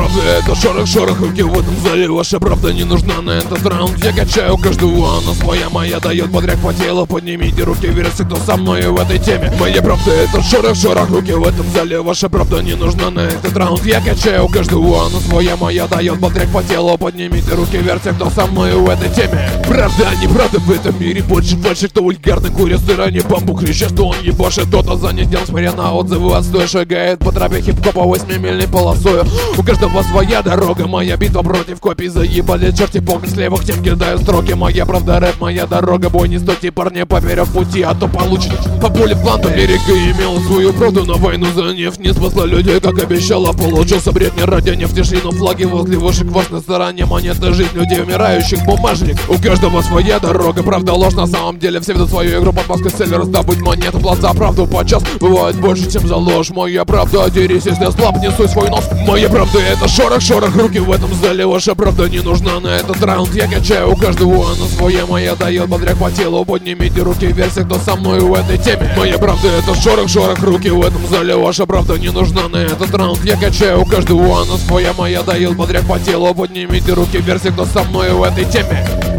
правда это шорох, руки в этом зале. Ваша правда не нужна на этот раунд. Я качаю каждого, она своя, моя дает бодряк по телу. Поднимите руки вверх, все, кто со мной в этой теме. Моя правда это шорох, руки в этом зале. Ваша правда не нужна на этот раунд. Я качаю каждого, она своя, моя дает бодряк по телу. Поднимите руки вверх, все, кто со мной в этой теме. Правда, неправда в этом мире больше, кто вульгарный курит сырани бамбук, кричит, что он ебашит кто-то за неделю, смотря на отзывы отстой. Шагает по тропе хип-хопа 8-мильной полосою. У каждого своя дорога, моя битва против копий. Заебали черти погни, с левых тем кидаю строки. Моя правда рэп, моя дорога, бой не стойте, парни, поперек пути, а то получит по пуле в план. Америка имела свою правду, на войну за нефть не спасла людей, как обещала. Получился бред не ради нефти, шли, но флаги возле вышек вас на стороне. Монеты жизнь людей умирающих, бумажник. У каждого своя дорога, правда ложь на самом деле. Все ведут свою игру под маской цели раздобыть монеты. Плат за правду подчас бывает больше, чем за ложь. Моя правда, дерись, если слаб, несу свой нос. Моя правда это шорох, руки в этом зале. Ваша правда не нужна на этот раунд. Я качаю у каждого, она своя, моя дает бодряк по телу. Поднимите руки вверх, кто со мной в этой теме. Моя правда это шорох, руки в этом зале. Ваша правда не нужна на этот раунд. Я качаю у каждого, она своя, моя дает бодряк по телу. Поднимите руки вверх, кто со мной в этой теме.